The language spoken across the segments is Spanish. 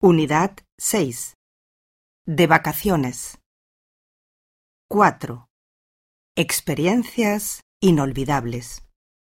Unidad 6. De vacaciones. 4. Experiencias inolvidables.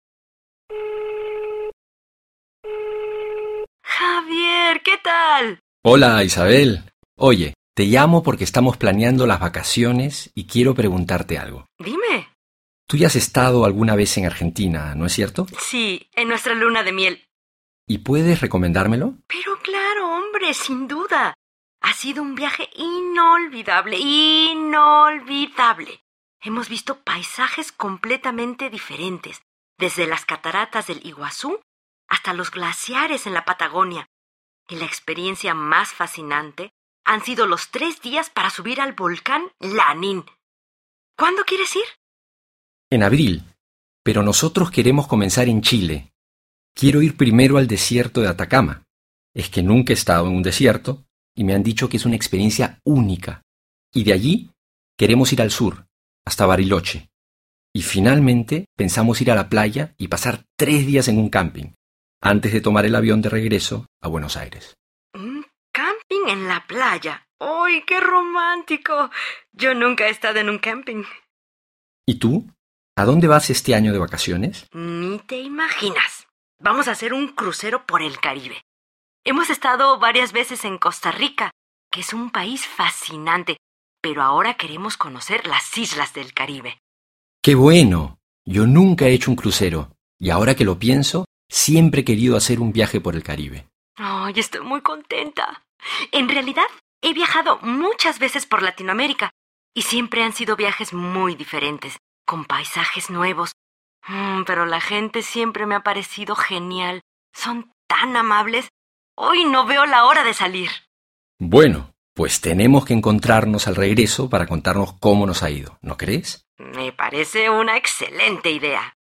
Javier, ¿qué tal? Hola, Isabel. Oye, te llamo porque estamos planeando las vacaciones y quiero preguntarte algo. Dime. Tú ya has estado alguna vez en Argentina, ¿no es cierto? Sí, en nuestra luna de miel. ¿Y puedes recomendármelo? Pero claro, hombre, sin duda. Ha sido un viaje inolvidable, inolvidable. Hemos visto paisajes completamente diferentes, desde las cataratas del Iguazú hasta los glaciares en la Patagonia. Y la experiencia más fascinante han sido los 3 días para subir al volcán Lanín. ¿Cuándo quieres ir? En abril. Pero nosotros queremos comenzar en Chile. Quiero ir primero al desierto de Atacama. Es que nunca he estado en un desierto y me han dicho que es una experiencia única. Y de allí queremos ir al sur, hasta Bariloche. Y finalmente pensamos ir a la playa y pasar 3 días en un camping, antes de tomar el avión de regreso a Buenos Aires. ¿Un camping en la playa? ¡Ay, qué romántico! Yo nunca he estado en un camping. ¿Y tú? ¿A dónde vas este año de vacaciones? Ni te imaginas. Vamos a hacer un crucero por el Caribe. Hemos estado varias veces en Costa Rica, que es un país fascinante, pero ahora queremos conocer las islas del Caribe. ¡Qué bueno! Yo nunca he hecho un crucero y ahora que lo pienso, siempre he querido hacer un viaje por el Caribe. ¡Ay, estoy muy contenta! En realidad, he viajado muchas veces por Latinoamérica y siempre han sido viajes muy diferentes, con paisajes nuevos. Pero la gente siempre me ha parecido genial. Son tan amables. Hoy no veo la hora de salir. Bueno, pues tenemos que encontrarnos al regreso para contarnos cómo nos ha ido, ¿no crees? Me parece una excelente idea.